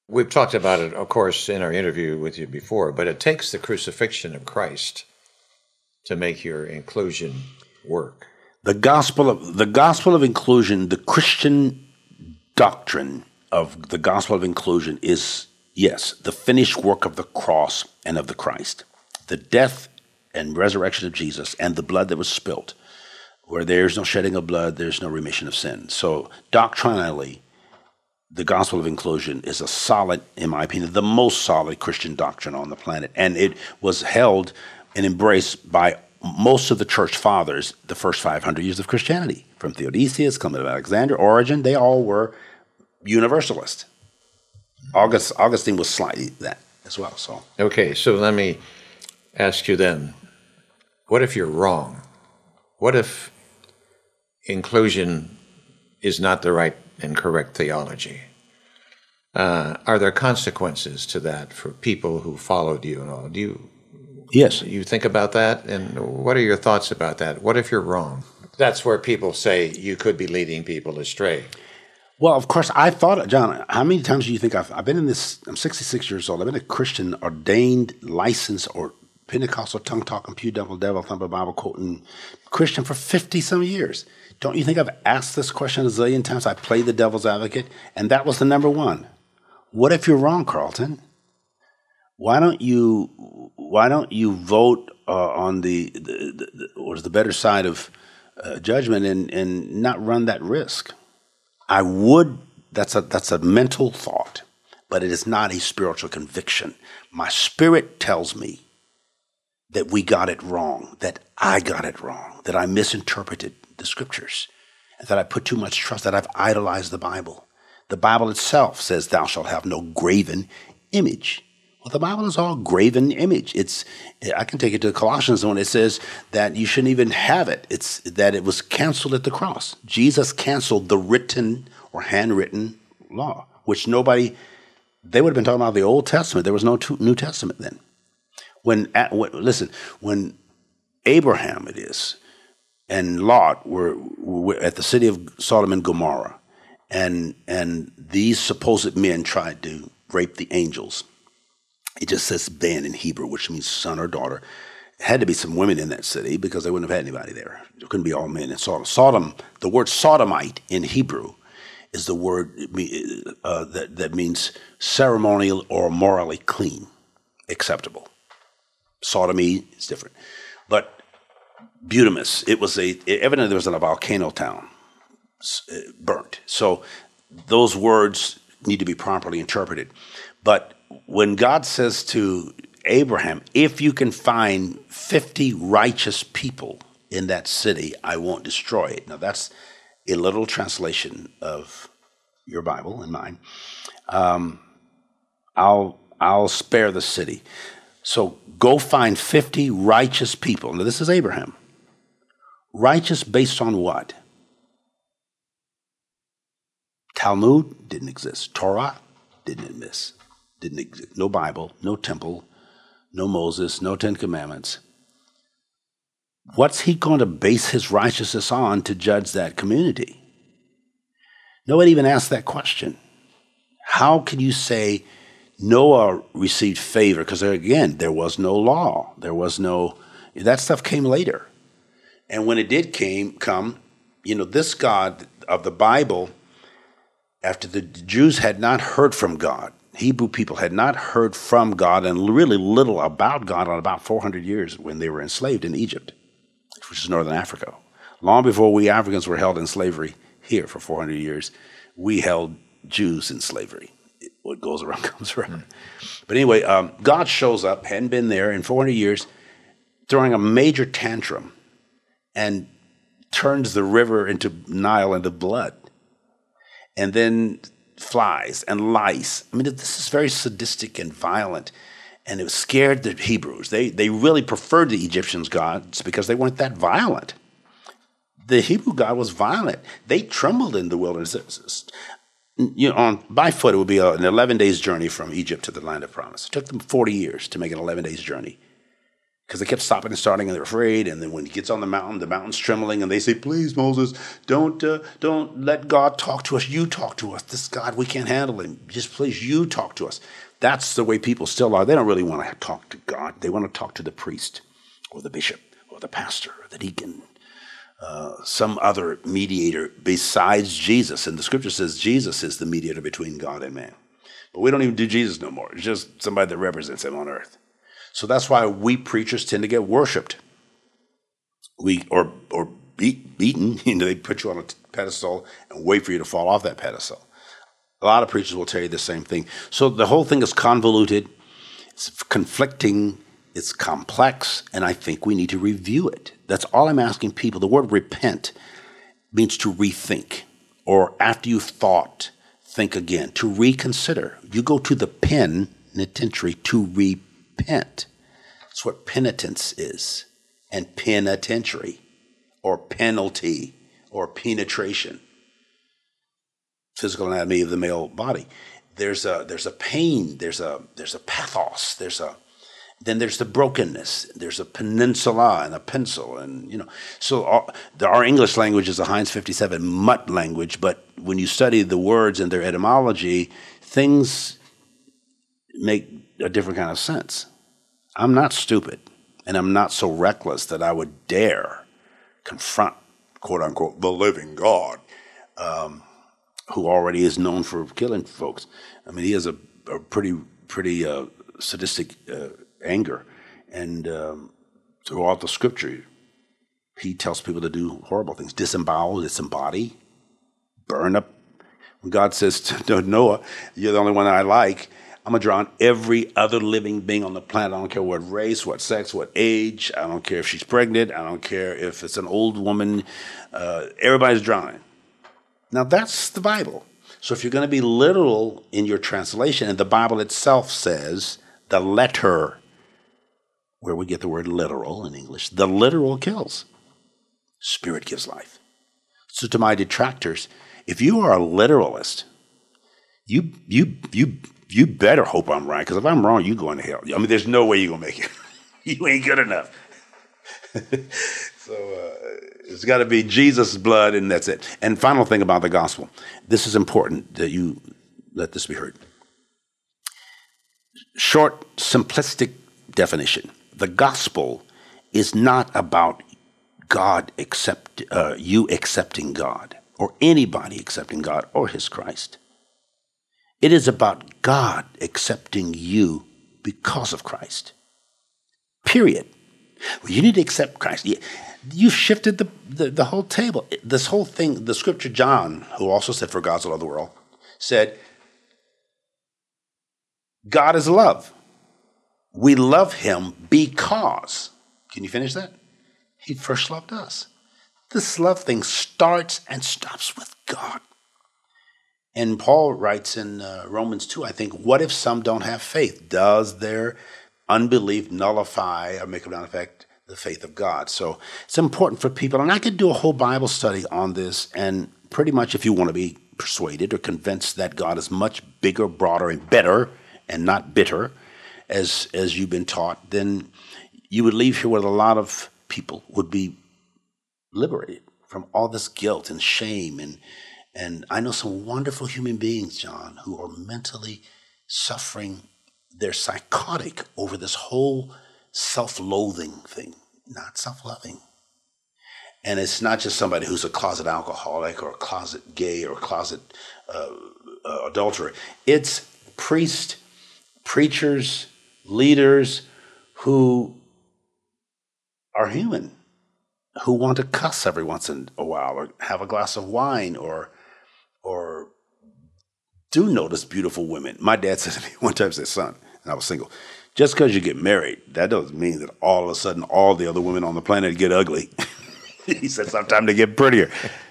We've talked about it, of course, in our interview with you before, but it takes the crucifixion of Christ to make your inclusion work. The gospel of inclusion, the Christian doctrine of the gospel of inclusion is, yes, the finished work of the cross and of the Christ, the death and resurrection of Jesus and the blood that was spilt. Where there's no shedding of blood, there's no remission of sin. So doctrinally, the gospel of inclusion is a solid, in my opinion, the most solid Christian doctrine on the planet. And it was held and embraced by most of the church fathers the first 500 years of Christianity. From Theodosius, Clement of Alexandria, Origen, they all were universalist. Augustine was slightly that as well. So Okay, so let me ask you then, what if you're wrong? What if inclusion is not the right and correct theology? Are there consequences to that for people who followed you and all? yes, You think about that? And what are your thoughts about that? What if you're wrong? That's where people say you could be leading people astray. well, of course, I thought, John, how many times do you think I've been in this? I'm 66 years old. I've been a Christian, ordained, licensed, or Pentecostal tongue talking, pew devil, devil thumper, Bible quoting Christian for 50 some years. Don't you think I've asked this question a zillion times? I played the devil's advocate, and that was the number one. What if you're wrong, Carlton? Why don't you vote on the better side of judgment and not run that risk? I would. That's a mental thought, but it is not a spiritual conviction. My spirit tells me that we got it wrong, that I got it wrong, that I misinterpreted the scriptures, and that I put too much trust, that I've idolized the Bible. The Bible itself says, "Thou shalt have no graven image." Well, the Bible is all graven image. I can take it to Colossians when it says that you shouldn't even have it. It's that it was canceled at the cross. Jesus canceled the written or handwritten law, which they would have been talking about the Old Testament. There was no New Testament then. When Abraham and Lot were at the city of Sodom and Gomorrah, and these supposed men tried to rape the angels. It just says ben in Hebrew, which means son or daughter. It had to be some women in that city because they wouldn't have had anybody there. It couldn't be all men in Sodom. Sodom, the word sodomite in Hebrew is the word that means ceremonial or morally clean, acceptable. Sodomy is different. But Butamus, evidently there was in a volcano town, burnt. So those words need to be properly interpreted. But when God says to Abraham, if you can find 50 righteous people in that city, I won't destroy it. Now that's a literal translation of your Bible and mine. I'll spare the city. So go find 50 righteous people. Now this is Abraham. Righteous based on what? Talmud didn't exist. Torah didn't exist. No Bible, no temple, no Moses, no Ten Commandments. What's he going to base his righteousness on to judge that community? Nobody even asked that question. How can you say Noah received favor? Because there was no law. That stuff came later. And when it did come, this God of the Bible, after the Jews had not heard from God, Hebrew people had not heard from God and really little about God on about 400 years when they were enslaved in Egypt, which is northern Africa. Long before we Africans were held in slavery here for 400 years, we held Jews in slavery. What goes around comes around. But anyway, God shows up, hadn't been there in 400 years, throwing a major tantrum and turns the river into Nile into blood. And then flies and lice. I mean, this is very sadistic and violent. And it scared the Hebrews. They really preferred the Egyptians' gods because they weren't that violent. The Hebrew God was violent. They trembled in the wilderness. By foot, it would be an 11 days journey from Egypt to the land of promise. It took them 40 years to make an 11 days journey Because they kept stopping and starting, and they're afraid. And then when he gets on the mountain's trembling, and they say, "Please, Moses, don't let God talk to us. You talk to us. This God, we can't handle him. Just please, you talk to us." That's the way people still are. They don't really want to talk to God. They want to talk to the priest or the bishop or the pastor or the deacon, some other mediator besides Jesus. And the scripture says Jesus is the mediator between God and man. But we don't even do Jesus no more. It's just somebody that represents him on earth. So that's why we preachers tend to get worshipped. Or beaten. They put you on a pedestal and wait for you to fall off that pedestal. A lot of preachers will tell you the same thing. So the whole thing is convoluted, it's conflicting, it's complex, and I think we need to review it. That's all I'm asking people. The word repent means to rethink, or after you've thought, think again, to reconsider. You go to the penitentiary to repent. That's what penitence is. And penitentiary, or penalty, or penetration. Physical anatomy of the male body. There's a pain, there's a pathos, then there's the brokenness, there's a peninsula and a pencil, and so our English language is a Heinz 57 mutt language, but when you study the words and their etymology, things make a different kind of sense. I'm not stupid, and I'm not so reckless that I would dare confront, quote unquote, the living God, who already is known for killing folks. I mean, he has a pretty sadistic anger, and throughout the scripture, he tells people to do horrible things: disembowel, disembody, burn up. When God says to Noah, "You're the only one I like," I'm going to drown every other living being on the planet. I don't care what race, what sex, what age. I don't care if she's pregnant. I don't care if it's an old woman. Everybody's drowning. Now, that's the Bible. So if you're going to be literal in your translation, and the Bible itself says the letter, where we get the word literal in English, the literal kills. Spirit gives life. So to my detractors, if you are a literalist, you better hope I'm right, because if I'm wrong, you're going to hell. I mean, there's no way you're going to make it. You ain't good enough. So it's got to be Jesus' blood, and that's it. And final thing about the gospel. This is important that you let this be heard. Short, simplistic definition. The gospel is not about you accepting God, or anybody accepting God or his Christ. It is about God accepting you because of Christ. Period. Well, you need to accept Christ. You've shifted the whole table. This whole thing, the scripture, John, who also said, "For God so loved the world," said, God is love. We love him because, can you finish that? He first loved us. This love thing starts and stops with God. And Paul writes in Romans 2, I think, what if some don't have faith? Does their unbelief nullify or make a non-effect the faith of God? So it's important for people. And I could do a whole Bible study on this. And pretty much if you want to be persuaded or convinced that God is much bigger, broader, and better, and not bitter, as you've been taught, then you would leave here with a lot of people would be liberated from all this guilt and shame. And I know some wonderful human beings, John, who are mentally suffering. They're psychotic over this whole self-loathing thing, not self-loving. And it's not just somebody who's a closet alcoholic or a closet gay or a closet adulterer. It's priests, preachers, leaders who are human, who want to cuss every once in a while or have a glass of wine or do notice beautiful women. My dad said to me one time, said, "Son," and I was single, "just because you get married, that doesn't mean that all of a sudden all the other women on the planet get ugly." He said, "Sometimes they get prettier."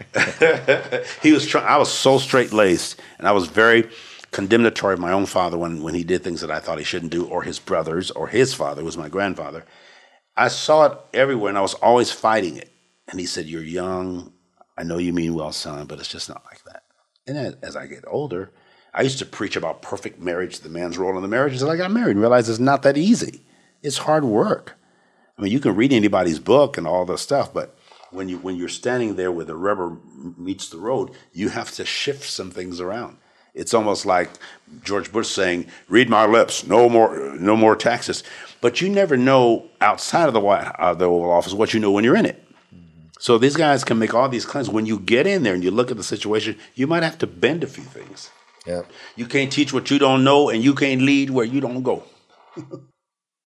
I was so straight-laced, and I was very condemnatory of my own father when he did things that I thought he shouldn't do, or his brothers, or his father, who was my grandfather. I saw it everywhere, and I was always fighting it. And he said, "You're young. I know you mean well, son, but it's just not like that." And as I get older, I used to preach about perfect marriage, the man's role in the marriage, until I got married and realized it's not that easy. It's hard work. I mean, you can read anybody's book and all this stuff, but when you're standing there where the rubber meets the road, you have to shift some things around. It's almost like George Bush saying, "Read my lips, no more taxes." But you never know outside of the Oval Office what you know when you're in it. So these guys can make all these claims. When you get in there and you look at the situation, you might have to bend a few things. Yeah. You can't teach what you don't know, and you can't lead where you don't go.